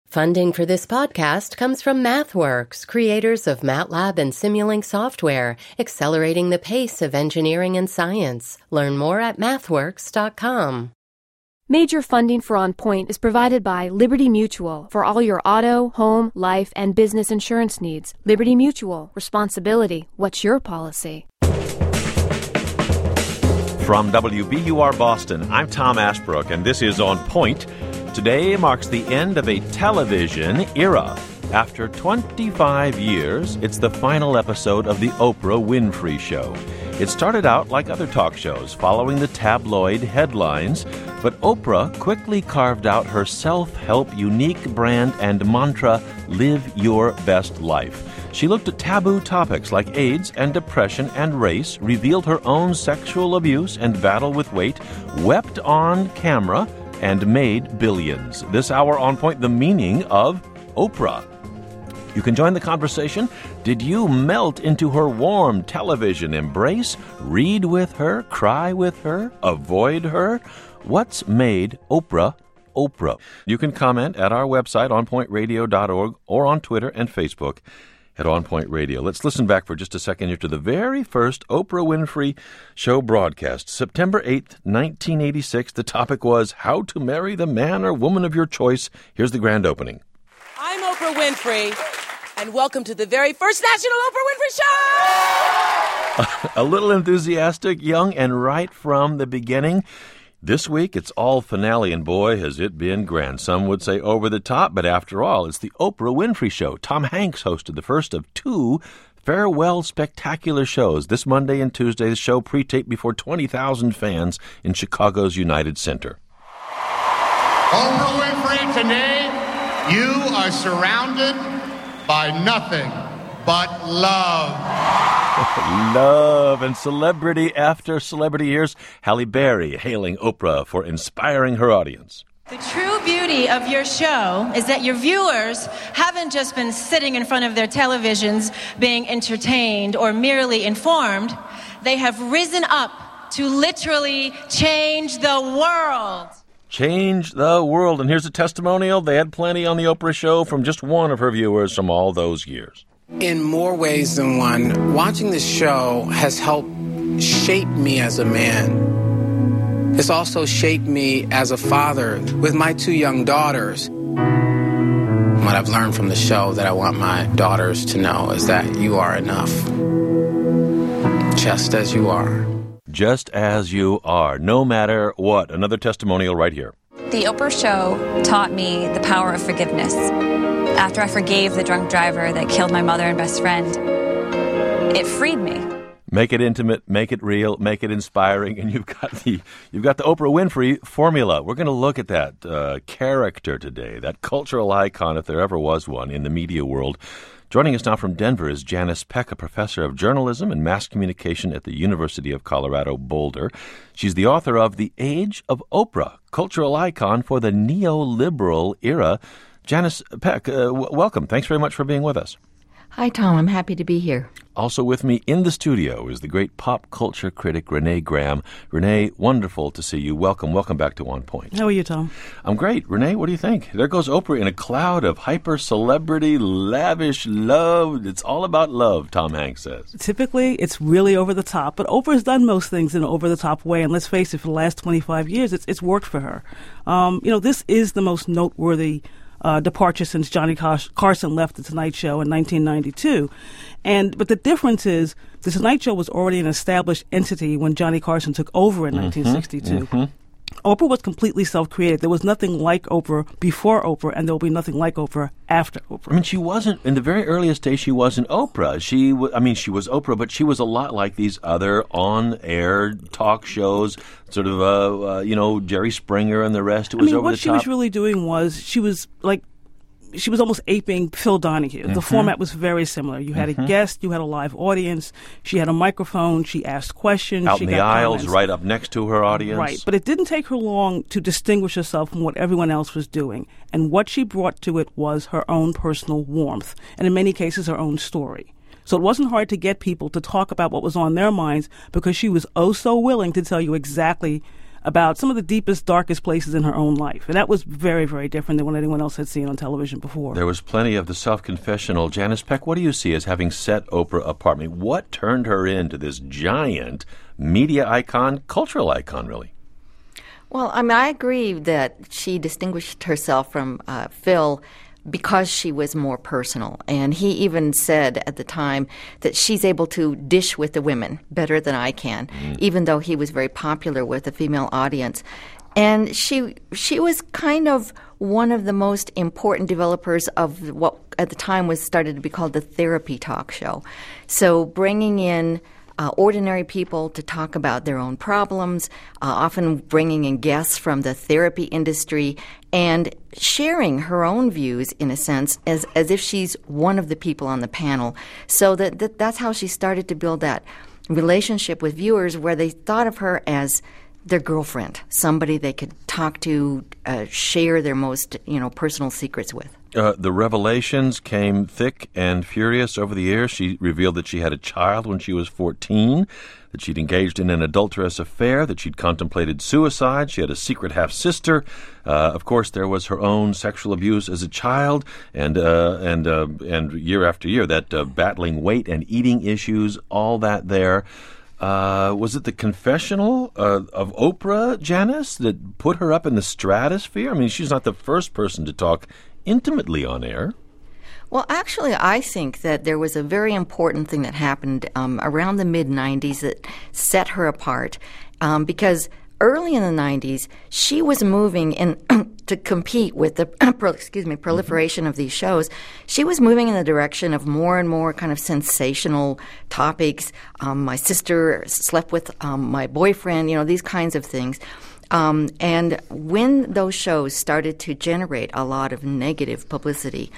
Funding for this podcast comes from MathWorks, creators of MATLAB and Simulink software, accelerating the pace of engineering and science. Learn more at mathworks.com. Major funding for On Point is provided by Liberty Mutual for all your auto, home, life, and business insurance needs. Liberty Mutual. Responsibility. What's your policy? From WBUR Boston, I'm Tom Ashbrook, and this is On Point. Today marks the end of a television era. After 25 years, it's the final episode of the Oprah Winfrey Show. It started out like other talk shows, following the tabloid headlines, but Oprah quickly carved out her self-help unique brand and mantra, live your best life. She looked at taboo topics like AIDS and depression and race, revealed her own sexual abuse and battle with weight, wept on camera, and made billions. This hour On Point, the meaning of Oprah. You can join the conversation. Did you melt into her warm television embrace? Read with her? Cry with her? Avoid her? What's made Oprah Oprah? You can comment at our website, onpointradio.org, or on Twitter and Facebook at On Point Radio. Let's listen back for just a second here to the very first Oprah Winfrey Show broadcast. September 8th, 1986. The topic was How to Marry the Man or Woman of Your Choice. Here's the grand opening. I'm Oprah Winfrey, and welcome to the very first National Oprah Winfrey Show! A little enthusiastic, young, and right from the beginning. This week, it's all finale, and boy, has it been grand. Some would say over the top, but after all, it's the Oprah Winfrey Show. Tom Hanks hosted the first of two farewell spectacular shows. This Monday and Tuesday, the show pre-taped before 20,000 fans in Chicago's United Center. Oprah Winfrey, today, you are surrounded by nothing but love. Love and celebrity after celebrity. Here's Halle Berry hailing Oprah for inspiring her audience. The true beauty of your show is that your viewers haven't just been sitting in front of their televisions being entertained or merely informed. They have risen up to literally change the world. Change the world. And here's a testimonial. They had plenty on the Oprah Show from just one of her viewers from all those years. In more ways than one, watching this show has helped shape me as a man. It's also shaped me as a father with my two young daughters. What I've learned from the show that I want my daughters to know is that you are enough, just as you are. Just as you are, no matter what. Another testimonial right here. The Oprah Show taught me the power of forgiveness. After I forgave the drunk driver that killed my mother and best friend, it freed me. Make it intimate, make it real, make it inspiring, and you've got the Oprah Winfrey formula. We're going to look at that character today, that cultural icon, if there ever was one, in the media world. Joining us now from Denver is Janice Peck, a professor of journalism and mass communication at the University of Colorado Boulder. She's the author of The Age of Oprah, cultural icon for the neoliberal era. Janice Peck, welcome. Thanks very much for being with us. Hi, Tom. I'm happy to be here. Also with me in the studio is the great pop culture critic Renee Graham. Renee, wonderful to see you. Welcome. Welcome back to On Point. How are you, Tom? I'm great. Renee, what do you think? There goes Oprah in a cloud of hyper-celebrity, lavish love. It's all about love, Tom Hanks says. Typically, it's really over the top, but Oprah's done most things in an over-the-top way, and let's face it, for the last 25 years, it's worked for her. This is the most noteworthy departure since Johnny Carson left The Tonight Show in 1992. But the difference is The Tonight Show was already an established entity when Johnny Carson took over in 1962. Oprah was completely self-created. There was nothing like Oprah before Oprah, and there will be nothing like Oprah after Oprah. I mean, she wasn't, in the very earliest days, she wasn't Oprah. She was Oprah, but she was a lot like these other on-air talk shows, sort of, Jerry Springer and the rest. It was over the top. What she was really doing was she was almost aping Phil Donahue. The format was very similar. You had a guest, you had a live audience, she had a microphone, she asked questions. Out she in the got aisles, comments. right up next to her audience. Right, but it didn't take her long to distinguish herself from what everyone else was doing. And what she brought to it was her own personal warmth, and in many cases her own story. So it wasn't hard to get people to talk about what was on their minds because she was oh so willing to tell you exactly about some of the deepest, darkest places in her own life. And that was very, very different than what anyone else had seen on television before. There was plenty of the self-confessional. Janice Peck, what do you see as having set Oprah apart? I mean, what turned her into this giant media icon, cultural icon, really? Well, I mean, I agree that she distinguished herself from Phil because she was more personal. And he even said at the time that she's able to dish with the women better than I can, even though he was very popular with the female audience. And she was kind of one of the most important developers of what at the time was started to be called the therapy talk show. So bringing in ordinary people to talk about their own problems, often bringing in guests from the therapy industry, and sharing her own views, in a sense, as if she's one of the people on the panel. So that's how she started to build that relationship with viewers where they thought of her as their girlfriend, somebody they could talk to, share their most personal secrets with. The revelations came thick and furious over the years. She revealed that she had a child when she was 14, that she'd engaged in an adulterous affair, that she'd contemplated suicide. She had a secret half-sister. Of course, there was her own sexual abuse as a child, and year after year, that battling weight and eating issues, all that there. Was it the confessional of Oprah, Janice, that put her up in the stratosphere? I mean, she's not the first person to talk intimately on air. Well, actually, I think that there was a very important thing that happened around the mid-'90s that set her apart because early in the 90s, she was moving in to compete with the proliferation of these shows. She was moving in the direction of more and more kind of sensational topics. My sister slept with my boyfriend, these kinds of things. And when those shows started to generate a lot of negative publicity,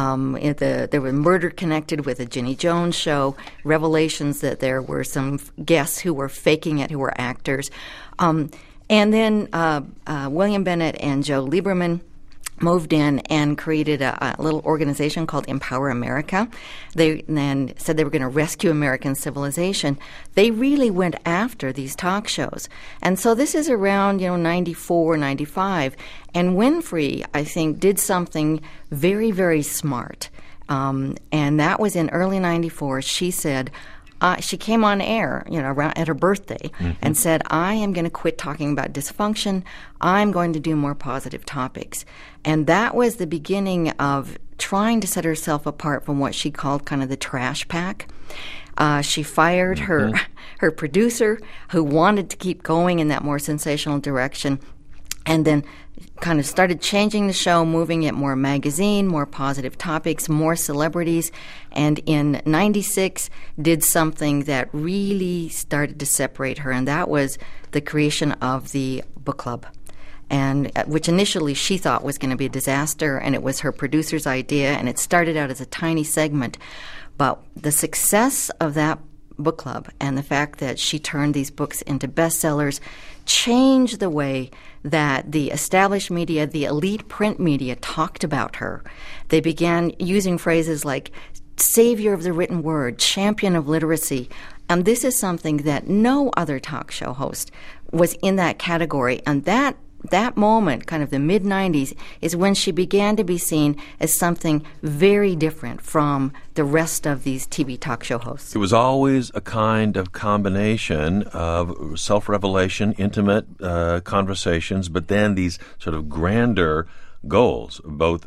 there were murder connected with the Ginny Jones show, revelations that there were some guests who were faking it, who were actors. And then William Bennett and Joe Lieberman moved in and created a little organization called Empower America. They then said they were going to rescue American civilization. They really went after these talk shows. And so this is around, 94, 95. And Winfrey, I think, did something very, very smart. And that was in early 94. She said, she came on air, around at her birthday, and said, I am going to quit talking about dysfunction. I'm going to do more positive topics. And that was the beginning of trying to set herself apart from what she called kind of the trash pack. She fired her producer, who wanted to keep going in that more sensational direction, and then kind of started changing the show, moving it more magazine, more positive topics, more celebrities, and in 96 did something that really started to separate her, and that was the creation of the book club, and which initially she thought was going to be a disaster, and it was her producer's idea, and it started out as a tiny segment. But the success of that book club and the fact that she turned these books into bestsellers changed the way that the established media, the elite print media, talked about her. They began using phrases like savior of the written word, champion of literacy. And this is something that no other talk show host was in that category. And that moment, kind of the mid-'90s, is when she began to be seen as something very different from the rest of these TV talk show hosts. It was always a kind of combination of self-revelation, intimate conversations, but then these sort of grander goals, both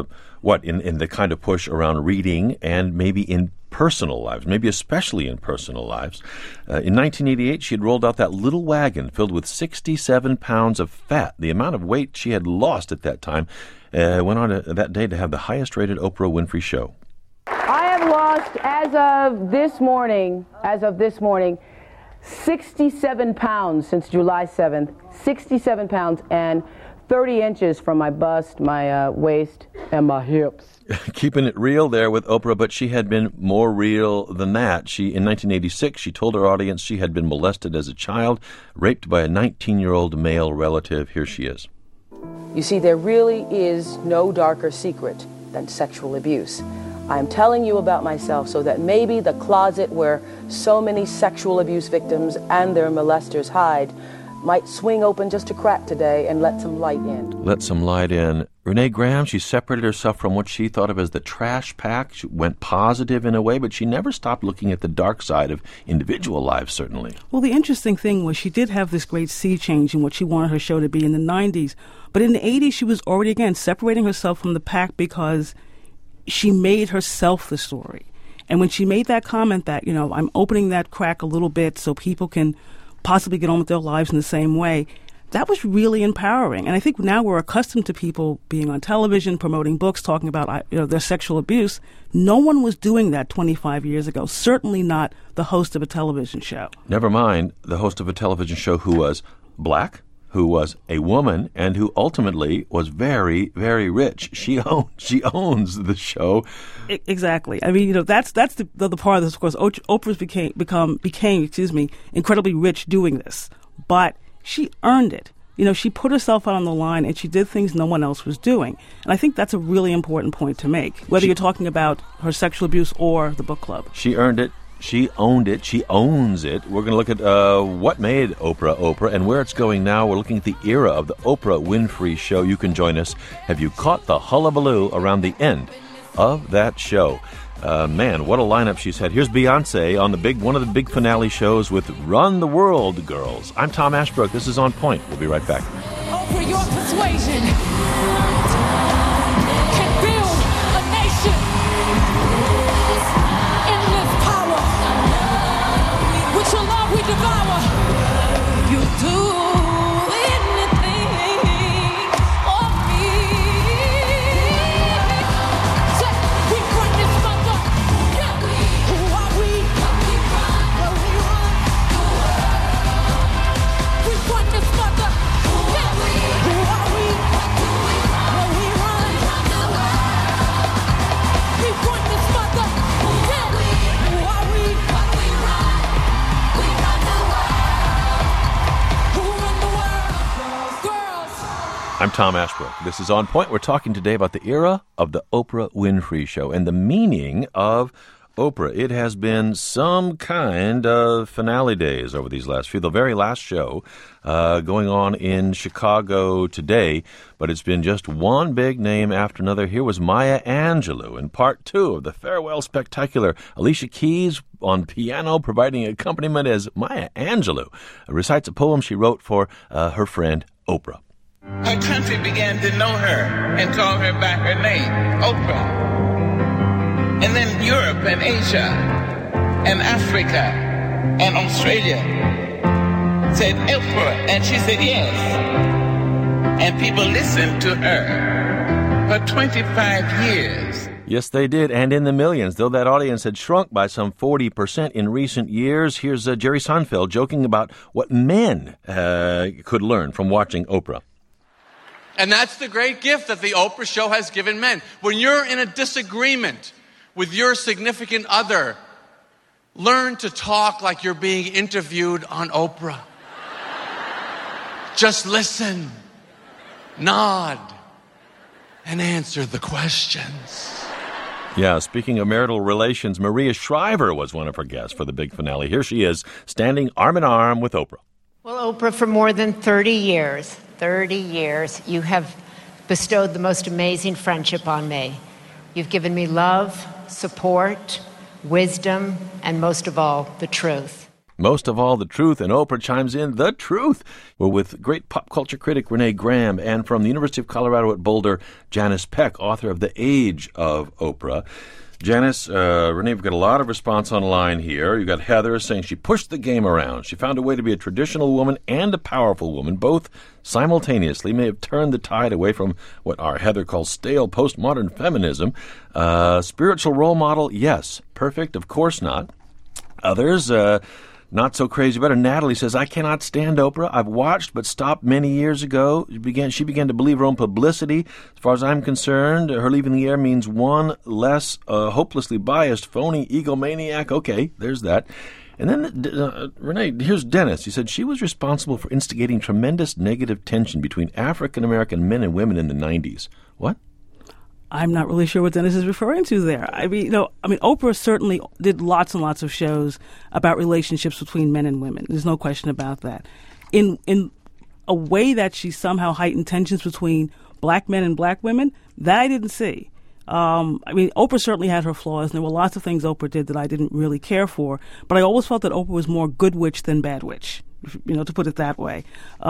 in the kind of push around reading and maybe in personal lives, maybe especially in personal lives. In 1988, she had rolled out that little wagon filled with 67 pounds of fat. The amount of weight she had lost at that time went on that day to have the highest-rated Oprah Winfrey show. I have lost, as of this morning, 67 pounds since July 7th, 67 pounds and 30 inches from my bust, my waist, and my hips. Keeping it real there with Oprah, but she had been more real than that. In 1986, she told her audience she had been molested as a child, raped by a 19-year-old male relative. Here she is. You see, there really is no darker secret than sexual abuse. I'm telling you about myself so that maybe the closet where so many sexual abuse victims and their molesters hide might swing open just a crack today and let some light in. Let some light in. Renee Graham, she separated herself from what she thought of as the trash pack. She went positive in a way, but she never stopped looking at the dark side of individual lives, certainly. Well, the interesting thing was she did have this great sea change in what she wanted her show to be in the 90s. But in the 80s, she was already, again, separating herself from the pack because she made herself the story. And when she made that comment that, I'm opening that crack a little bit so people can possibly get on with their lives in the same way, that was really empowering. And I think now we're accustomed to people being on television, promoting books, talking about their sexual abuse. No one was doing that 25 years ago, certainly not the host of a television show. Never mind the host of a television show who was black, who was a woman, and who ultimately was very, very rich. She owns the show. Exactly. I mean, that's the part of this. Of course, Oprah's became incredibly rich doing this, but she earned it. She put herself out on the line, and she did things no one else was doing. And I think that's a really important point to make, whether you're talking about her sexual abuse or the book club. She earned it. She owned it. She owns it. We're going to look at what made Oprah Oprah and where it's going now. We're looking at the era of the Oprah Winfrey Show. You can join us. Have you caught the hullabaloo around the end of that show? Man, what a lineup she's had. Here's Beyonce on one of the big finale shows with Run the World Girls. I'm Tom Ashbrook. This is On Point. We'll be right back. Oprah, your persuasion can build a nation. Endless power. With your love we devour. You do anything for me. We run this mother. Who are we? Where we run. We run this mother. Who are we? Where we run. We run this mother. Who are we? We run the world. Who run the world? Girls. I'm Tom Ashbrook. This is On Point. We're talking today about the era of the Oprah Winfrey Show and the meaning of Oprah. It has been some kind of finale days over these last few. The very last show going on in Chicago today, but it's been just one big name after another. Here was Maya Angelou in part 2 of the Farewell Spectacular. Alicia Keys on piano providing accompaniment as Maya Angelou recites a poem she wrote for her friend Oprah. Her country began to know her and call her by her name, Oprah. And then Europe and Asia and Africa and Australia said, Oprah, and she said yes. And people listened to her for 25 years. Yes, they did, and in the millions, though that audience had shrunk by some 40% in recent years. Here's Jerry Seinfeld joking about what men could learn from watching Oprah. And that's the great gift that the Oprah Show has given men. When you're in a disagreement with your significant other, learn to talk like you're being interviewed on Oprah. Just listen, nod, and answer the questions. Yeah, speaking of marital relations, Maria Shriver was one of her guests for the big finale. Here she is, standing arm in arm with Oprah. Well, Oprah, for more than 30 years, you have bestowed the most amazing friendship on me. You've given me love, support, wisdom, and most of all, the truth. Most of all, the truth, and Oprah chimes in, the truth. We're with great pop culture critic Renee Graham, and from the University of Colorado at Boulder, Janice Peck, author of The Age of Oprah. Janice, Renee, we've got a lot of response online here. You've got Heather saying she pushed the game around. She found a way to be a traditional woman and a powerful woman, both simultaneously, may have turned the tide away from what our Heather calls stale postmodern feminism. Spiritual role model, yes. Perfect, of course not. Others, not so crazy about it. Natalie says, I cannot stand Oprah. I've watched but stopped many years ago. She began to believe her own publicity. As far as I'm concerned, her leaving the air means one less hopelessly biased, phony egomaniac. Okay, there's that. And then, Renee, here's Dennis. He said she was responsible for instigating tremendous negative tension between African-American men and women in the 90s. What? I'm not really sure what Dennis is referring to there. Oprah certainly did lots and lots of shows about relationships between men and women. There's no question about that. in a way that she somehow heightened tensions between black men and black women, that I didn't see. Oprah certainly had her flaws, and there were lots of things Oprah did that I didn't really care for, but I always felt that Oprah was more good witch than bad witch, to put it that way.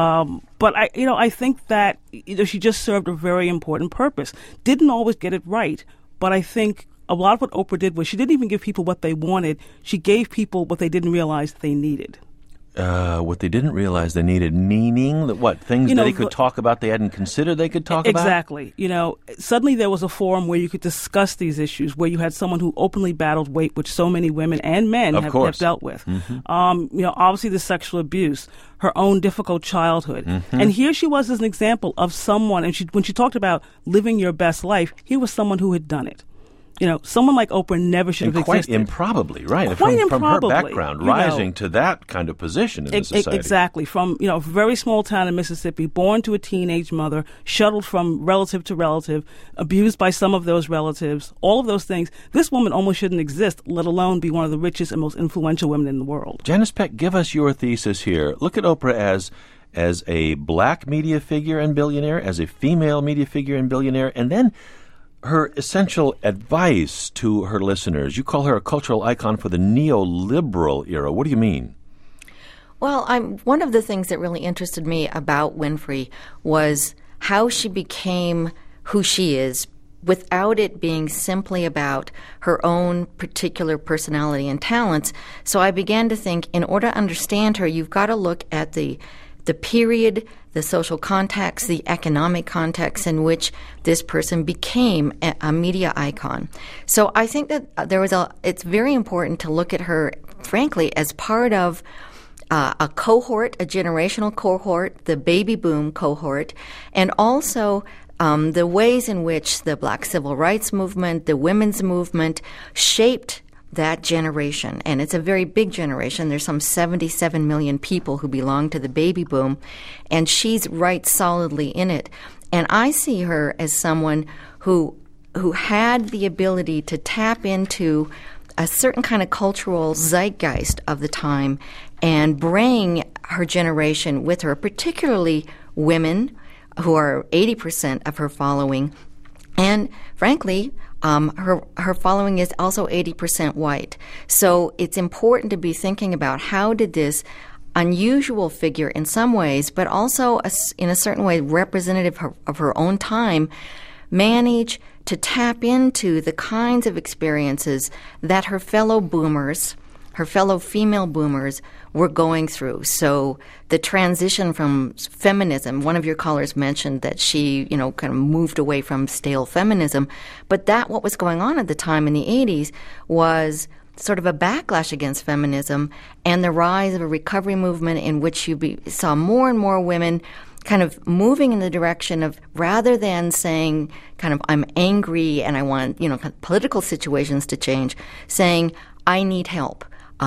But I think that she just served a very important purpose. Didn't always get it right, but I think a lot of what Oprah did was she didn't even give people what they wanted. She gave people what they didn't realize they needed. What they didn't realize they needed, meaning that what? Things that they could talk about they hadn't considered they could talk about? Exactly. Suddenly there was a forum where you could discuss these issues, where you had someone who openly battled weight, which so many women and men have dealt with. Mm-hmm. Obviously the sexual abuse, her own difficult childhood. Mm-hmm. And here she was as an example of someone, and when she talked about living your best life, here was someone who had done it. Someone like Oprah never should have existed. Quite improbably, right? Quite from her improbably, background, rising to that kind of position in the society. Exactly. From, a very small town in Mississippi, born to a teenage mother, shuttled from relative to relative, abused by some of those relatives, all of those things. This woman almost shouldn't exist, let alone be one of the richest and most influential women in the world. Janice Peck, give us your thesis here. Look at Oprah as a black media figure and billionaire, as a female media figure and billionaire, and then her essential advice to her listeners. You call her a cultural icon for the neoliberal era. What do you mean? Well, one of the things that really interested me about Winfrey was how she became who she is without it being simply about her own particular personality and talents. So I began to think, in order to understand her, you've got to look at the period, the social context, the economic context in which this person became a media icon. So I think that it's very important to look at her, frankly, as part of a cohort, a generational cohort, the baby boom cohort, and also the ways in which the Black Civil Rights Movement, the women's movement shaped that generation. And it's a very big generation. There's some 77 million people who belong to the baby boom, and she's right solidly in it. And I see her as someone who had the ability to tap into a certain kind of cultural zeitgeist of the time and bring her generation with her, particularly women who are 80% of her following. And frankly, her following is also 80% white. So it's important to be thinking about how did this unusual figure in some ways, but also in a certain way representative of her own time, manage to tap into the kinds of experiences that her fellow boomers, her fellow female boomers, were going through. So the transition from feminism, one of your callers mentioned that she, kind of moved away from stale feminism, but what was going on at the time in the 80s was sort of a backlash against feminism and the rise of a recovery movement in which you saw more and more women kind of moving in the direction of, rather than saying kind of I'm angry and I want, political situations to change, saying I need help.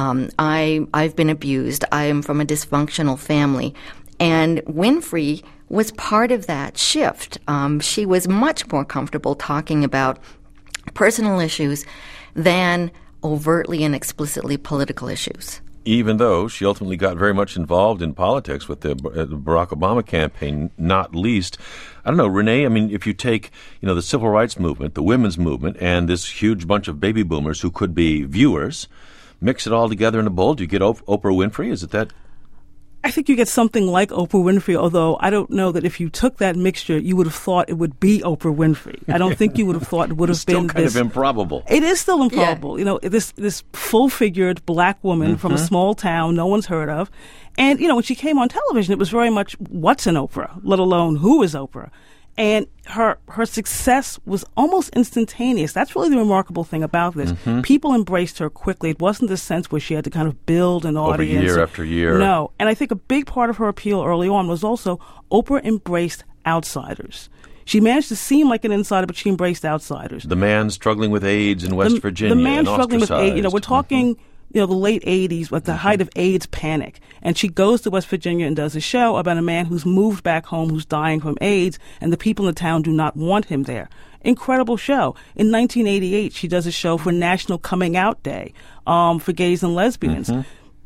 I've been abused. I am from a dysfunctional family. And Winfrey was part of that shift. She was much more comfortable talking about personal issues than overtly and explicitly political issues. Even though she ultimately got very much involved in politics with the Barack Obama campaign, not least. I don't know, Renee, if you take, the civil rights movement, the women's movement, and this huge bunch of baby boomers who could be viewers, mix it all together in a bowl, do you get Oprah Winfrey? Is it that? I think you get something like Oprah Winfrey, although I don't know that if you took that mixture, you would have thought it would be Oprah Winfrey. I don't think you would have thought it would have been still kind of improbable. It is still improbable. Yeah. This full-figured black woman from a small town no one's heard of. And, when she came on television, it was very much, what's an Oprah, let alone who is Oprah? And her success was almost instantaneous. That's really the remarkable thing about this. Mm-hmm. People embraced her quickly. It wasn't the sense where she had to kind of build an audience. Over year after year. No. And I think a big part of her appeal early on was also Oprah embraced outsiders. She managed to seem like an insider, but she embraced outsiders. The man struggling with AIDS in West Virginia. The man struggling with AIDS. Ostracized. We're talking... the late 80s, with the height of AIDS panic. And she goes to West Virginia and does a show about a man who's moved back home, who's dying from AIDS, and the people in the town do not want him there. Incredible show. In 1988, she does a show for National Coming Out Day for gays and lesbians. Mm-hmm.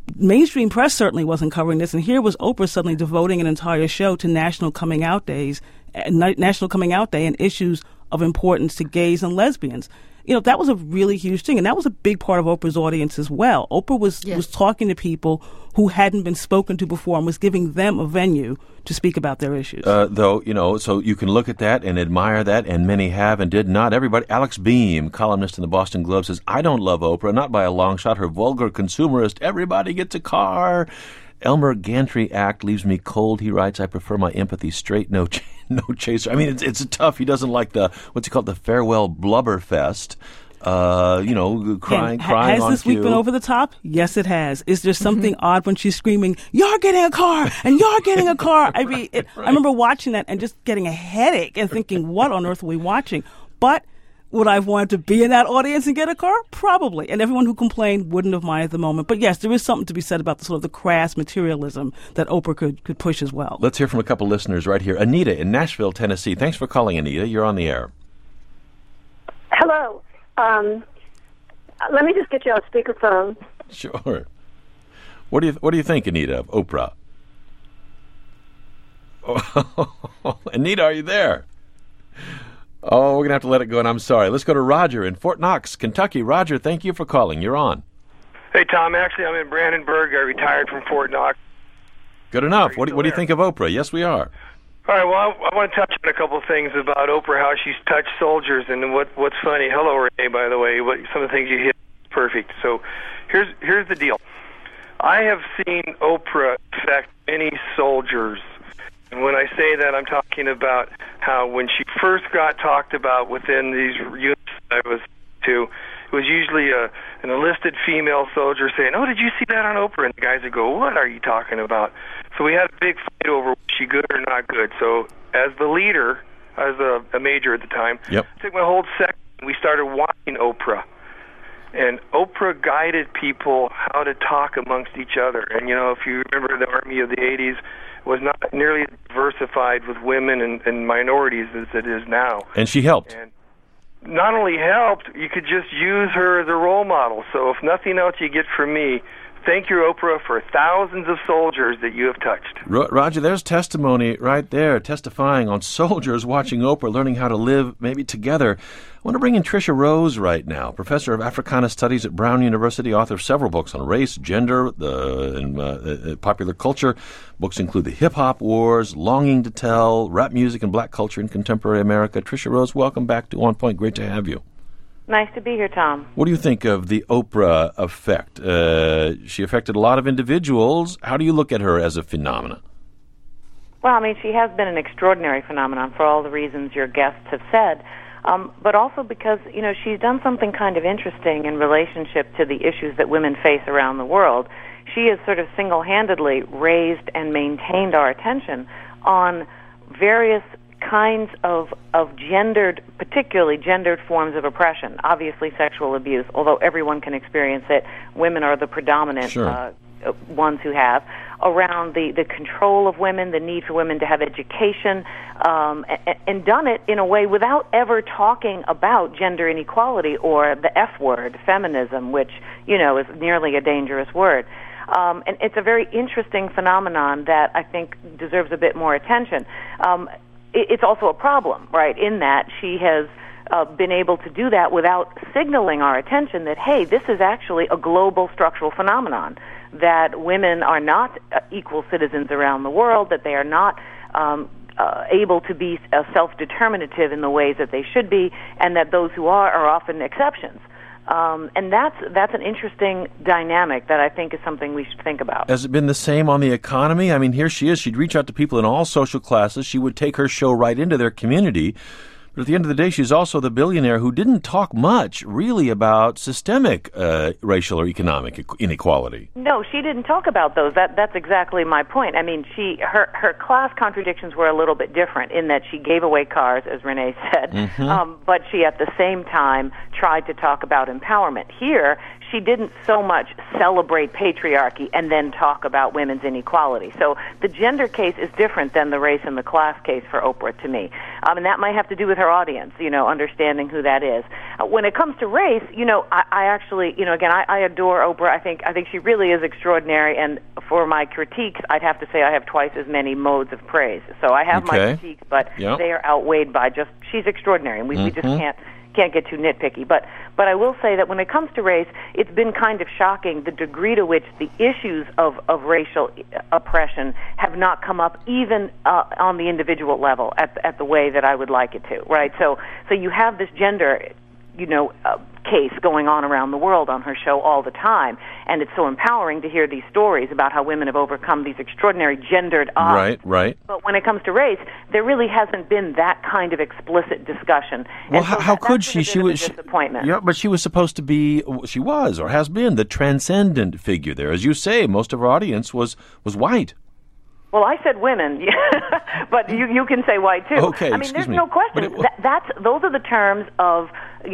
mainstream press certainly wasn't covering this, and here was Oprah suddenly devoting an entire show to National Coming Out Day and issues of importance to gays and lesbians. That was a really huge thing, and that was a big part of Oprah's audience as well. Oprah was talking to people who hadn't been spoken to before and was giving them a venue to speak about their issues. So you can look at that and admire that, and many have and did not. Everybody. Alex Beam, columnist in the Boston Globe, says, I don't love Oprah, not by a long shot. Her vulgar consumerist, everybody gets a car. Elmer Gantry act leaves me cold, he writes. I prefer my empathy straight, no chaser. I mean, it's tough. He doesn't like the farewell blubber fest. Crying has on this cue. week been over the top? Yes, it has. Is there something odd when she's screaming, "You're getting a car and you're getting a car"? I mean, I remember watching that and just getting a headache and thinking, "What on earth are we watching?" But would I have wanted to be in that audience and get a car? Probably. And everyone who complained wouldn't have minded the moment. But yes, there is something to be said about the crass materialism that Oprah could push as well. Let's hear from a couple listeners right here. Anita in Nashville, Tennessee. Thanks for calling, Anita. You're on the air. Hello. Let me just get you on speakerphone. Sure. What do you think, Anita, of Oprah? Oh, Anita, are you there? Oh, we're going to have to let it go, and I'm sorry. Let's go to Roger in Fort Knox, Kentucky. Roger, thank you for calling. You're on. Hey, Tom. Actually, I'm in Brandenburg. I retired from Fort Knox. Good enough. What do you think of Oprah? Yes, we are. All right, well, I want to touch on a couple of things about Oprah, how she's touched soldiers, and what's funny. Hello, Renee, by the way. Some of the things you hit perfect. So here's the deal. I have seen Oprah affect many soldiers. And when I say that, I'm talking about how when she first got talked about within these units I was to, it was usually an enlisted female soldier saying, "Oh, did you see that on Oprah?" And the guys would go, "What are you talking about?" So we had a big fight over was she good or not good. So as the leader, as a major at the time, I took my whole section, we started watching Oprah. And Oprah guided people how to talk amongst each other. And, if you remember the Army of the 80s, was not nearly as diversified with women and minorities as it is now. And she helped. And not only helped, you could just use her as a role model. So if nothing else you get from me, thank you, Oprah, for thousands of soldiers that you have touched. Roger, there's testimony right there, testifying on soldiers watching Oprah, learning how to live maybe together. I want to bring in Tricia Rose right now, professor of Africana Studies at Brown University, author of several books on race, gender, and popular culture. Books include The Hip-Hop Wars, Longing to Tell, Rap Music and Black Culture in Contemporary America. Tricia Rose, welcome back to On Point. Great to have you. Nice to be here, Tom. What do you think of the Oprah effect? She affected a lot of individuals. How do you look at her as a phenomenon? Well, I mean, she has been an extraordinary phenomenon for all the reasons your guests have said, but also because, she's done something kind of interesting in relationship to the issues that women face around the world. She has sort of single-handedly raised and maintained our attention on various kinds of particularly gendered forms of oppression. Obviously sexual abuse, although everyone can experience it. Women are the predominant ones who have. Around the control of women, the need for women to have education, and done it in a way without ever talking about gender inequality or the F word, feminism, which, is nearly a dangerous word. And it's a very interesting phenomenon that I think deserves a bit more attention. It's also a problem, right, in that she has been able to do that without signaling our attention that, hey, this is actually a global structural phenomenon, that women are not equal citizens around the world, that they are not able to be self-determinative in the ways that they should be, and that those who are often exceptions. And that's an interesting dynamic that I think is something we should think about. Has it been the same on the economy? I mean, here she is. She'd reach out to people in all social classes. She would take her show right into their community. But at the end of the day, she's also the billionaire who didn't talk much, really, about systemic racial or economic inequality. No, she didn't talk about those. That's exactly my point. I mean, her class contradictions were a little bit different in that she gave away cars, as Renee said, but she at the same time tried to talk about empowerment. Here, she didn't so much celebrate patriarchy and then talk about women's inequality. So the gender case is different than the race and the class case for Oprah to me. And that might have to do with her audience, understanding who that is. when it comes to race, I actually, again, I adore Oprah. I think she really is extraordinary. And for my critiques, I'd have to say I have twice as many modes of praise. So I have my critiques, but they are outweighed by just she's extraordinary, and we just can't get too nitpicky. But I will say that when it comes to race, it's been kind of shocking the degree to which the issues of racial oppression have not come up even on the individual level at the way that I would like it to, right? So you have this gender case going on around the world on her show all the time, and it's so empowering to hear these stories about how women have overcome these extraordinary gendered odds. Right. But when it comes to race, there really hasn't been that kind of explicit discussion. Well, and so how could she? She was a disappointment. Yeah, but she was supposed to be. She was, or has been, the transcendent figure there. As you say, most of her audience was white. Well, I said women, but you can say white too. Okay, I mean, there's no question. Those are the terms of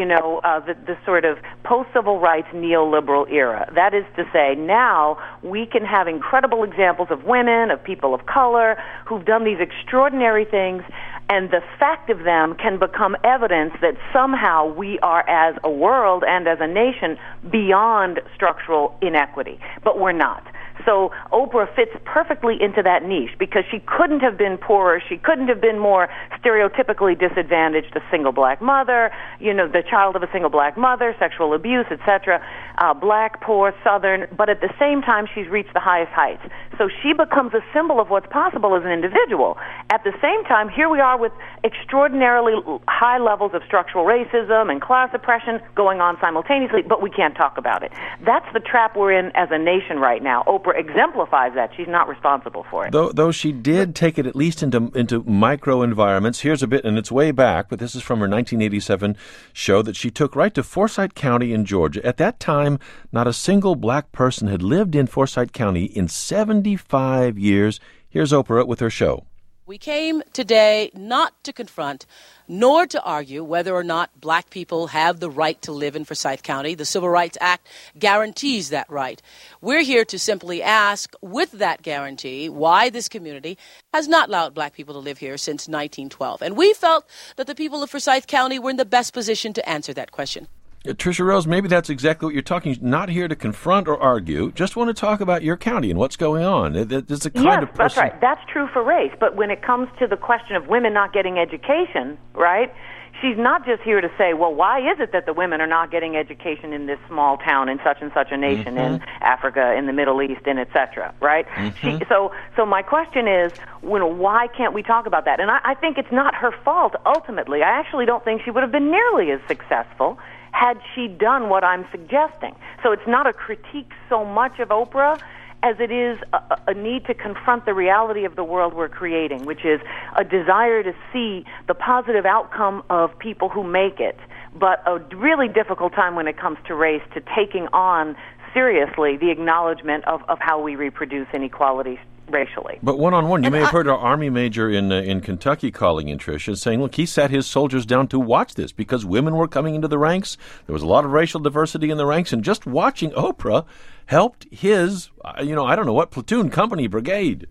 the sort of post-civil rights neoliberal era. That is to say, now we can have incredible examples of women, of people of color, who've done these extraordinary things, and the fact of them can become evidence that somehow we are, as a world and as a nation, beyond structural inequity. But we're not. So Oprah fits perfectly into that niche because she couldn't have been poorer, she couldn't have been more stereotypically disadvantaged, a single black mother, the child of a single black mother, sexual abuse, etc., black, poor, Southern, but at the same time she's reached the highest heights. So she becomes a symbol of what's possible as an individual. At the same time, here we are with extraordinarily high levels of structural racism and class oppression going on simultaneously, but we can't talk about it. That's the trap we're in as a nation right now. Oprah exemplifies that. She's not responsible for it. Though she did take it at least into micro environments. Here's a bit, and it's way back, but this is from her 1987 show that she took right to Forsyth County in Georgia. At that time, not a single black person had lived in Forsyth County in 75 years. Here's Oprah with her show. We came today not to confront nor to argue whether or not black people have the right to live in Forsyth County. The Civil Rights Act guarantees that right. We're here to simply ask, with that guarantee, why this community has not allowed black people to live here since 1912. And we felt that the people of Forsyth County were in the best position to answer that question. Tricia Rose, maybe that's exactly what you're talking. Not here to confront or argue. Just want to talk about your county and what's going on. It's a kind of person. That's right. That's true for race. But when it comes to the question of women not getting education, right, she's not just here to say, well, why is it that the women are not getting education in this small town in such and such a nation, in Africa, in the Middle East, and et cetera, right? So my question is, why can't we talk about that? And I think it's not her fault, ultimately. I actually don't think she would have been nearly as successful had she done what I'm suggesting. So it's not a critique so much of Oprah as it is a need to confront the reality of the world we're creating, which is a desire to see the positive outcome of people who make it, but a really difficult time when it comes to race, to taking on seriously the acknowledgement of how we reproduce inequalities racially. But one-on-one, you may have heard our Army major in Kentucky calling in, Trish, and saying, look, he sat his soldiers down to watch this because women were coming into the ranks. There was a lot of racial diversity in the ranks, and just watching Oprah helped his, I don't know what, platoon, company, brigade.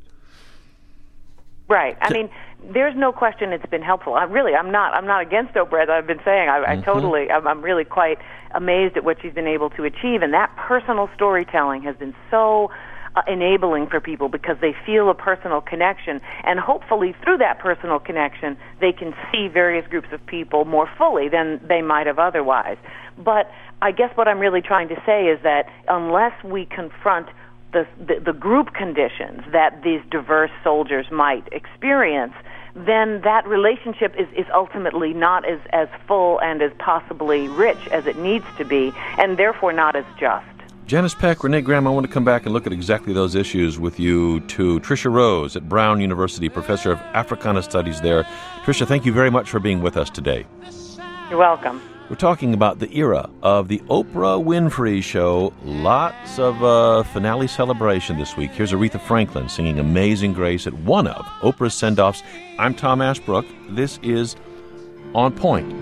Right. I mean, there's no question it's been helpful. I'm not against Oprah, as I've been saying. I'm really quite amazed at what she's been able to achieve, and that personal storytelling has been so enabling for people because they feel a personal connection, and hopefully through that personal connection they can see various groups of people more fully than they might have otherwise. But I guess what I'm really trying to say is that unless we confront the group conditions that these diverse soldiers might experience, then that relationship is ultimately not as full and as possibly rich as it needs to be, and therefore not as just. Janice Peck, Renee Graham, I want to come back and look at exactly those issues with you too. Tricia Rose at Brown University, professor of Africana Studies there. Tricia, thank you very much for being with us today. You're welcome. We're talking about the era of the Oprah Winfrey Show. Lots of finale celebration this week. Here's Aretha Franklin singing Amazing Grace at one of Oprah's send-offs. I'm Tom Ashbrook. This is On Point.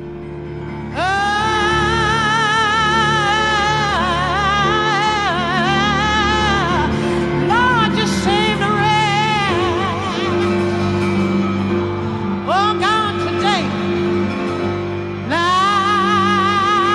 Oh God, today, now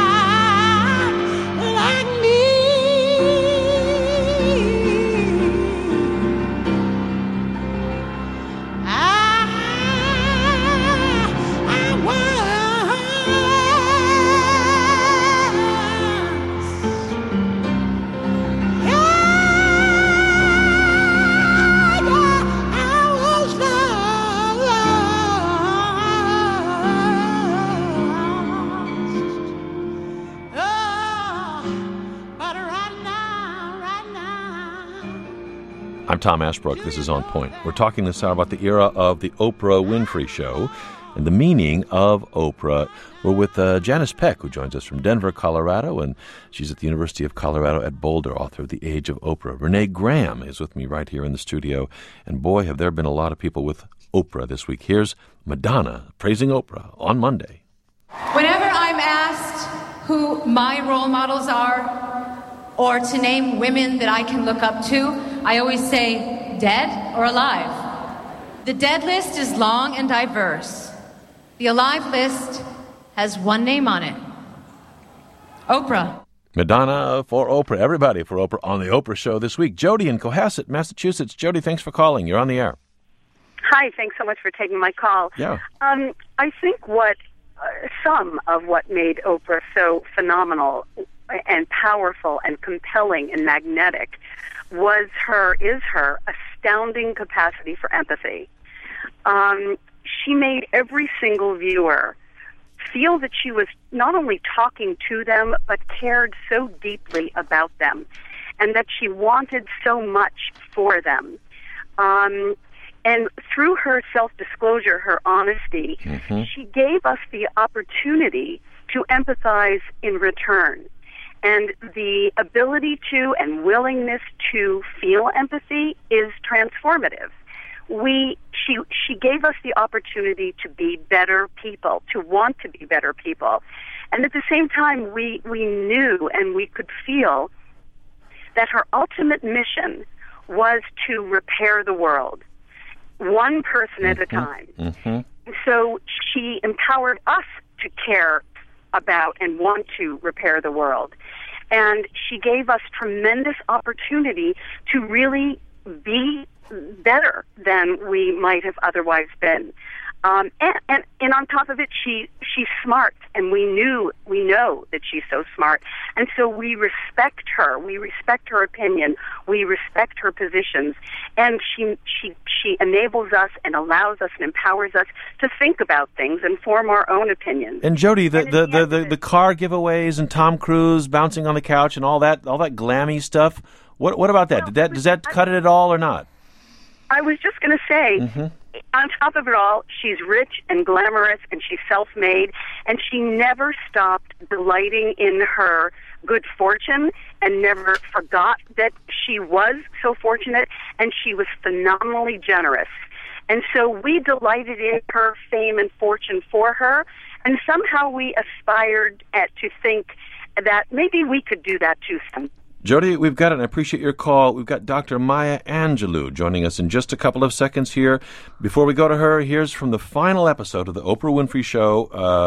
I'm Tom Ashbrook. This is On Point. We're talking this hour about the era of the Oprah Winfrey Show and the meaning of Oprah. We're with Janice Peck, who joins us from Denver, Colorado, and she's at the University of Colorado at Boulder, author of The Age of Oprah. Renee Graham is with me right here in the studio, and boy, have there been a lot of people with Oprah this week. Here's Madonna praising Oprah on Monday. Whenever I'm asked who my role models are, or to name women that I can look up to, I always say dead or alive. The dead list is long and diverse. The alive list has one name on it. Oprah. Madonna for Oprah. Everybody for Oprah on the Oprah Show this week. Jody in Cohasset, Massachusetts. Jody, thanks for calling. You're on the air. Hi, thanks so much for taking my call. Yeah. I think some of what made Oprah so phenomenal and powerful and compelling and magnetic is her astounding capacity for empathy. She made every single viewer feel that she was not only talking to them, but cared so deeply about them, and that she wanted so much for them. And through her self-disclosure, her honesty, she gave us the opportunity to empathize in return. And the ability to and willingness to feel empathy is transformative. She gave us the opportunity to be better people, to want to be better people. And at the same time, we knew and we could feel that her ultimate mission was to repair the world, one person at a time. So she empowered us to care about and want to repair the world. And she gave us tremendous opportunity to really be better than we might have otherwise been. And on top of it, she's smart, and we know that she's so smart. And so we respect her. We respect her opinion. We respect her positions. And she enables us and allows us and empowers us to think about things and form our own opinions. And Jody, the car giveaways and Tom Cruise bouncing on the couch and all that glammy stuff. What about that? Does that cut it at all or not? I was just going to say, on top of it all, she's rich and glamorous, and she's self-made, and she never stopped delighting in her good fortune and never forgot that she was so fortunate, and she was phenomenally generous. And so we delighted in her fame and fortune for her, and somehow we aspired to think that maybe we could do that too someday. Jody, we've got it, and I appreciate your call. We've got Dr. Maya Angelou joining us in just a couple of seconds here. Before we go to her, here's from the final episode of the Oprah Winfrey Show,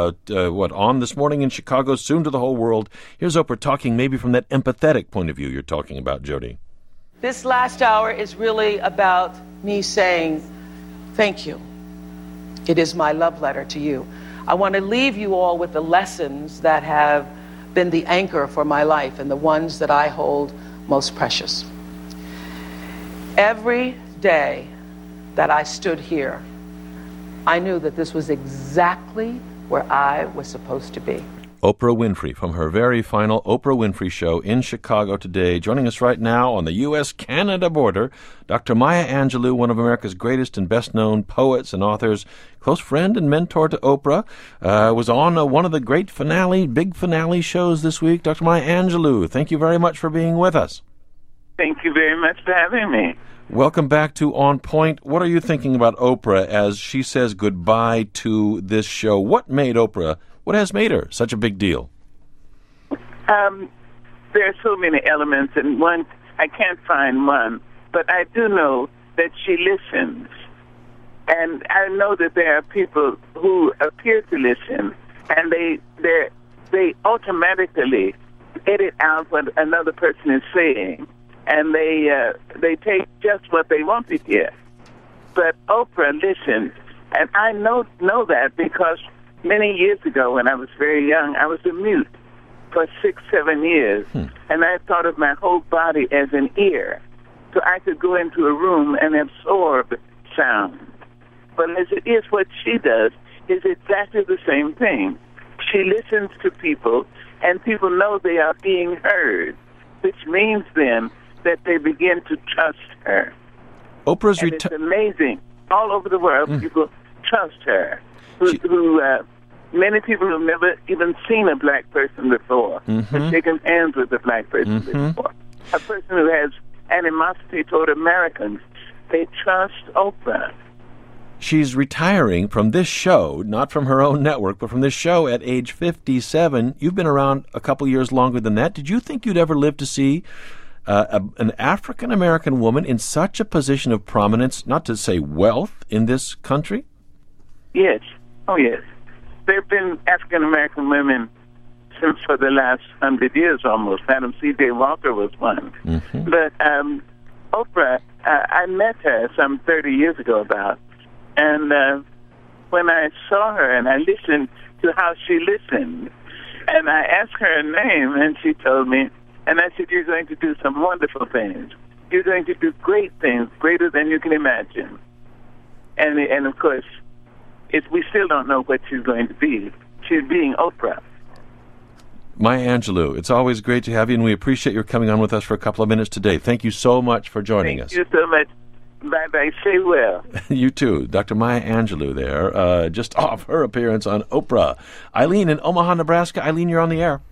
on this morning in Chicago, soon to the whole world. Here's Oprah talking maybe from that empathetic point of view you're talking about, Jody. This last hour is really about me saying thank you. It is my love letter to you. I want to leave you all with the lessons that have been the anchor for my life and the ones that I hold most precious. Every day that I stood here, I knew that this was exactly where I was supposed to be. Oprah Winfrey from her very final Oprah Winfrey Show in Chicago today. Joining us right now on the U.S.-Canada border, Dr. Maya Angelou, one of America's greatest and best-known poets and authors, close friend and mentor to Oprah, was on one of the great big finale shows this week. Dr. Maya Angelou, thank you very much for being with us. Thank you very much for having me. Welcome back to On Point. What are you thinking about Oprah as she says goodbye to this show? What has made her such a big deal? There are so many elements, and I can't find one, but I do know that she listens. And I know that there are people who appear to listen, and they automatically edit out what another person is saying, and they take just what they want to hear. But Oprah listens, and I know that because many years ago, when I was very young, I was a mute for 6-7 years, and I thought of my whole body as an ear, so I could go into a room and absorb sound. But as it is, what she does is exactly the same thing. She listens to people, and people know they are being heard, which means then that they begin to trust her. Oprah's It's amazing. All over the world, people trust her. Many people have never even seen a black person before, have shaken hands with a black person before. A person who has animosity toward Americans, they trust Oprah. She's retiring from this show, not from her own network, but from this show at age 57. You've been around a couple years longer than that. Did you think you'd ever live to see an African-American woman in such a position of prominence, not to say wealth, in this country? Yes. Oh, yes. There have been African-American women since for the last 100 years almost. Madam C.J. Walker was one. But Oprah, I met her some 30 years ago about. And when I saw her and I listened to how she listened, and I asked her her name, and she told me, and I said, you're going to do some wonderful things. You're going to do great things, greater than you can imagine. And of course, we still don't know what she's going to be. She's being Oprah. Maya Angelou, it's always great to have you, and we appreciate your coming on with us for a couple of minutes today. Thank you so much for joining us. Thank you so much. Bye-bye. Stay well. You too. Dr. Maya Angelou there, just off her appearance on Oprah. Eileen in Omaha, Nebraska. Eileen, you're on the air.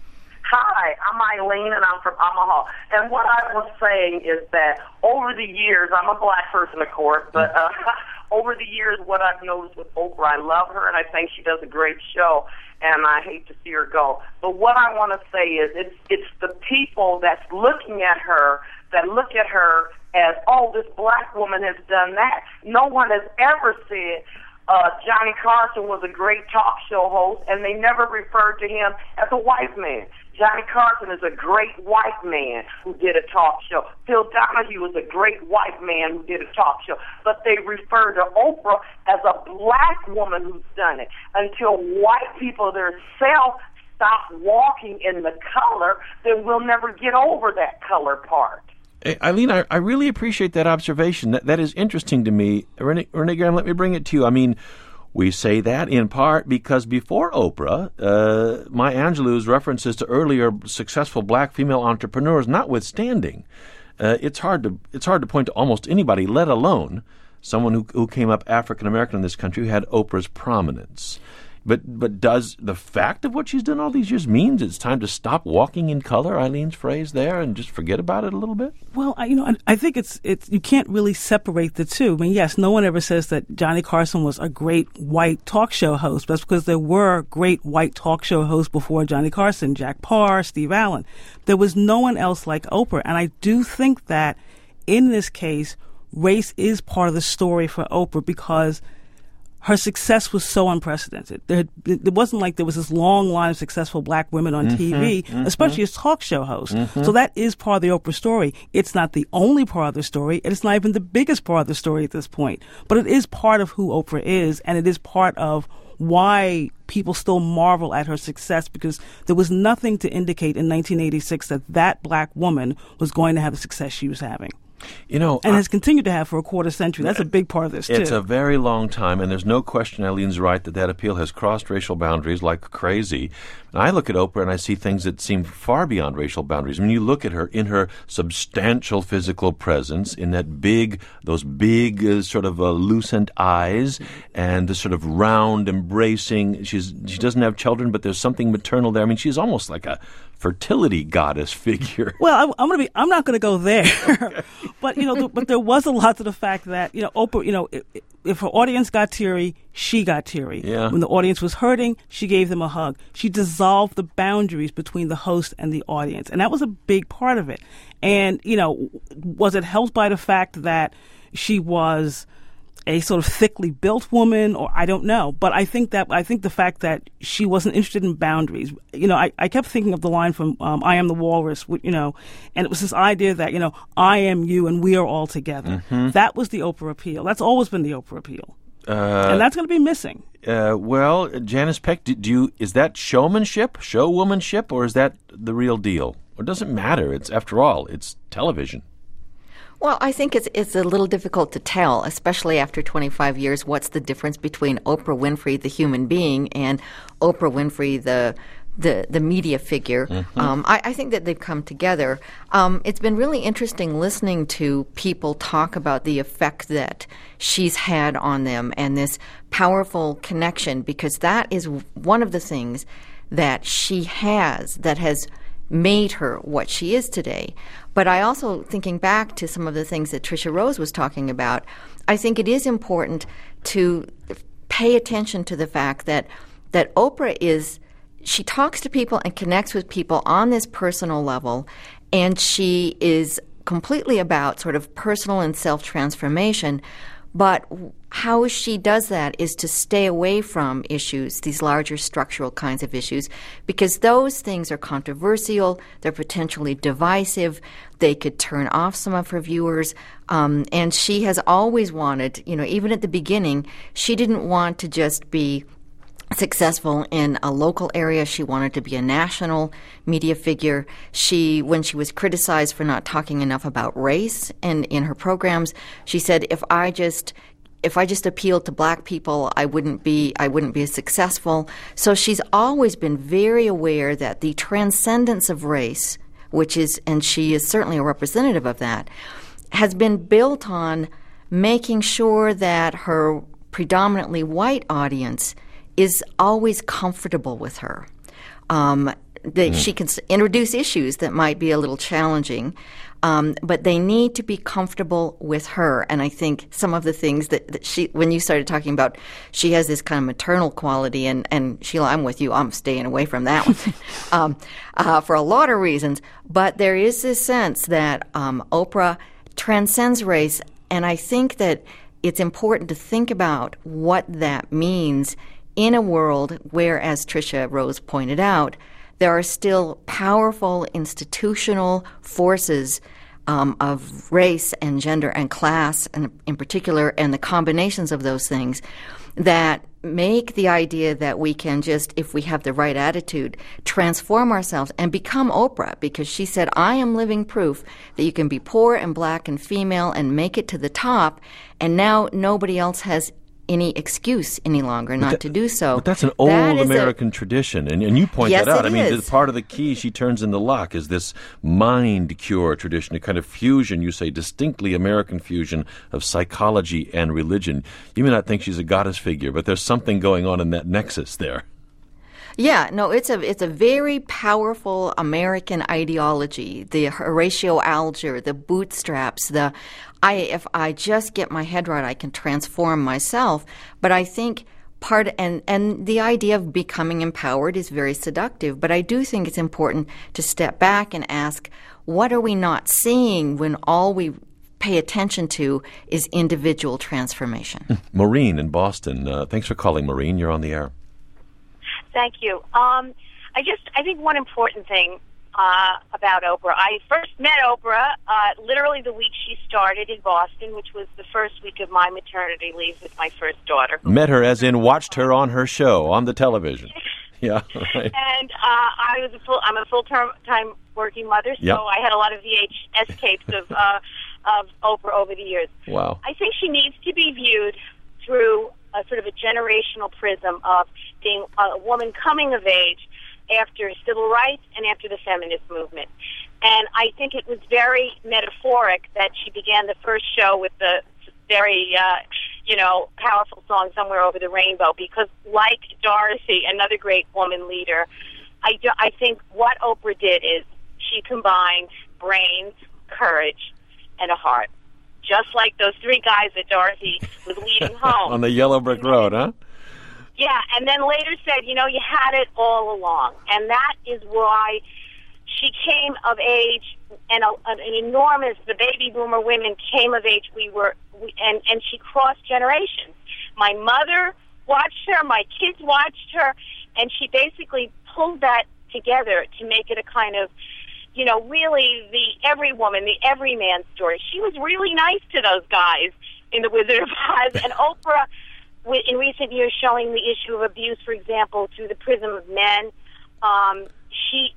Hi, I'm Eileen, and I'm from Omaha. And what I was saying is that over the years, I'm a black person, of course, but over the years, what I've noticed with Oprah, I love her, and I think she does a great show, and I hate to see her go. But what I want to say is it's the people that's looking at her that look at her as, oh, this black woman has done that. No one has ever said Johnny Carson was a great talk show host, and they never referred to him as a white man. Johnny Carson is a great white man who did a talk show. Phil Donahue was a great white man who did a talk show. But they refer to Oprah as a black woman who's done it. Until white people themselves stop walking in the color, then we'll never get over that color part. Hey, Eileen, I really appreciate that observation. That is interesting to me. Renee Graham, let me bring it to you. I mean, we say that in part because before Oprah, Maya Angelou's references to earlier successful black female entrepreneurs notwithstanding, it's hard to point to almost anybody, let alone someone who came up African American in this country who had Oprah's prominence. But does the fact of what she's done all these years mean it's time to stop walking in color, Eileen's phrase there, and just forget about it a little bit? Well, I think it's you can't really separate the two. I mean, yes, no one ever says that Johnny Carson was a great white talk show host. That's because there were great white talk show hosts before Johnny Carson, Jack Paar, Steve Allen. There was no one else like Oprah. And I do think that in this case, race is part of the story for Oprah because her success was so unprecedented. It wasn't like there was this long line of successful black women on TV, especially as talk show hosts. So that is part of the Oprah story. It's not the only part of the story, and it's not even the biggest part of the story at this point. But it is part of who Oprah is, and it is part of why people still marvel at her success, because there was nothing to indicate in 1986 that black woman was going to have the success she was having. And has continued to have for a quarter century. That's a big part of this, too. It's a very long time, and there's no question Eileen's right that appeal has crossed racial boundaries like crazy. And I look at Oprah and I see things that seem far beyond racial boundaries. I mean, you look at her in her substantial physical presence, in those big sort of lucent eyes, and the sort of round, embracing. She doesn't have children, but there's something maternal there. I mean, she's almost like a fertility goddess figure. Well, I'm not going to go there, okay. But but there was a lot to the fact that Oprah, if her audience got teary, she got teary. Yeah. When the audience was hurting, she gave them a hug. She dissolved the boundaries between the host and the audience, and that was a big part of it. And was it helped by the fact that she was a sort of thickly built woman, or I don't know. But I think the fact that she wasn't interested in boundaries. I kept thinking of the line from I Am the Walrus, and it was this idea that, I am you and we are all together. That was the Oprah appeal. That's always been the Oprah appeal. And that's going to be missing. Well, Janice Peck, is that showwomanship, or is that the real deal? Or does it matter? After all, it's television. Well, I think it's a little difficult to tell, especially after 25 years, what's the difference between Oprah Winfrey, the human being, and Oprah Winfrey, the the media figure. I think that they've come together. It's been really interesting listening to people talk about the effect that she's had on them and this powerful connection, because that is one of the things that she has that has made her what she is today. But I also, thinking back to some of the things that Tricia Rose was talking about, I think it is important to pay attention to the fact that Oprah she talks to people and connects with people on this personal level, and she is completely about sort of personal and self-transformation. But how she does that is to stay away from issues, these larger structural kinds of issues, because those things are controversial, they're potentially divisive, they could turn off some of her viewers, and she has always wanted, even at the beginning, she didn't want to just be successful in a local area. She wanted to be a national media figure. When she was criticized for not talking enough about race in her programs, she said, if I just appealed to black people, I wouldn't be as successful. So she's always been very aware that the transcendence of race, and she is certainly a representative of that, has been built on making sure that her predominantly white audience is always comfortable with her. That she can introduce issues that might be a little challenging, but they need to be comfortable with her. And I think some of the things that when you started talking about, she has this kind of maternal quality, and Sheila, I'm with you. I'm staying away from that one for a lot of reasons. But there is this sense that Oprah transcends race, and I think that it's important to think about what that means in a world where, as Tricia Rose pointed out, there are still powerful institutional forces of race and gender and class, and in particular, and the combinations of those things that make the idea that we can just, if we have the right attitude, transform ourselves and become Oprah, because she said, I am living proof that you can be poor and black and female and make it to the top, and now nobody else has any excuse any longer not to do so. But that's an old American tradition, and you point that out. I mean, part of the key she turns in the lock is this mind cure tradition, a kind of fusion, you say, distinctly American fusion of psychology and religion. You may not think she's a goddess figure, but there's something going on in that nexus there. Yeah, no, it's a very powerful American ideology. The Horatio Alger, the bootstraps, if I just get my head right, I can transform myself. But I think and the idea of becoming empowered is very seductive. But I do think it's important to step back and ask, what are we not seeing when all we pay attention to is individual transformation? Maureen in Boston. Thanks for calling, Maureen. You're on the air. Thank you. I think one important thing about Oprah, I first met Oprah literally the week she started in Boston, which was the first week of my maternity leave with my first daughter. Met her as in watched her on her show, on the television. Yeah, right. And I'm a full-time working mother, so I had a lot of VHS tapes of Oprah over the years. Wow. I think she needs to be viewed through a sort of a generational prism of being a woman coming of age after civil rights and after the feminist movement. And I think it was very metaphoric that she began the first show with the very, powerful song Somewhere Over the Rainbow, because like Dorothy, another great woman leader, I think what Oprah did is she combined brains, courage, and a heart. Just like those three guys that Dorothy was leading home. On the yellow brick road, huh? Yeah, and then later said, you had it all along. And that is why she came of age, and the baby boomer women came of age. And she crossed generations. My mother watched her, my kids watched her, and she basically pulled that together to make it a kind of, really the every woman, the every man story. She was really nice to those guys in The Wizard of Oz. And Oprah, in recent years, showing the issue of abuse, for example, through the prism of men, she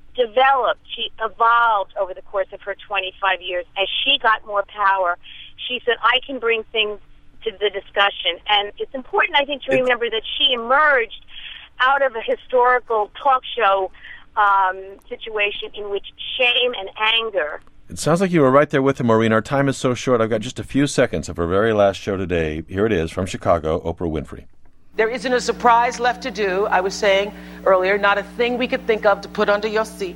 evolved over the course of her 25 years. As she got more power, she said, I can bring things to the discussion. And it's important, I think, to remember that she emerged out of a historical talk show situation in which shame and anger. It sounds like you were right there with him, Maureen. Our time is so short. I've got just a few seconds of her very last show today. Here it is from Chicago, Oprah Winfrey. There isn't a surprise left to do. I was saying earlier, not a thing we could think of to put under your seat.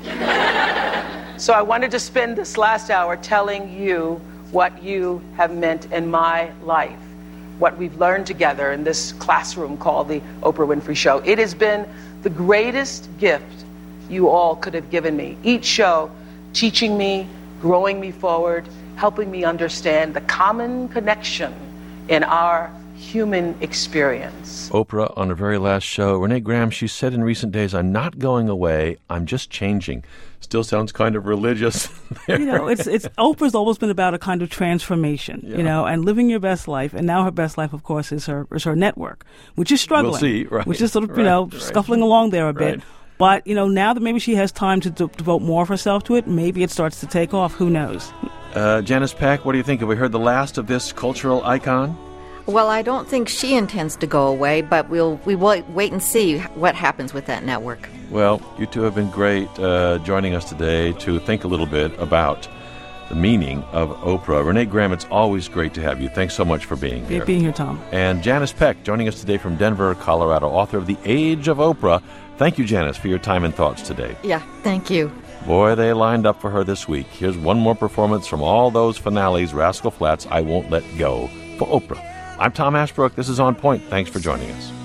So I wanted to spend this last hour telling you what you have meant in my life, what we've learned together in this classroom called the Oprah Winfrey Show. It has been the greatest gift you all could have given me. Each show teaching me, growing me forward, helping me understand the common connection in our human experience. Oprah on her very last show. Renee Graham, she said in recent days, I'm not going away, I'm just changing. Still sounds kind of religious. You know, it's Oprah's always been about a kind of transformation, you know, and living your best life. And now her best life, of course, is her network, which is struggling. We'll see, right. Which is sort of, scuffling along there a bit. Right. But, you know, now that maybe she has time to devote more of herself to it, maybe it starts to take off. Who knows? Janice Peck, what do you think? Have we heard the last of this cultural icon? Well, I don't think she intends to go away, but we will wait and see what happens with that network. Well, you two have been great joining us today to think a little bit about the meaning of Oprah. Renee Graham, it's always great to have you. Thanks so much for being here. Being here, Tom. And Janice Peck joining us today from Denver, Colorado, author of The Age of Oprah. Thank you, Janice, for your time and thoughts today. Yeah, thank you. Boy, they lined up for her this week. Here's one more performance from all those finales, Rascal Flatts, I Won't Let Go, for Oprah. I'm Tom Ashbrook. This is On Point. Thanks for joining us.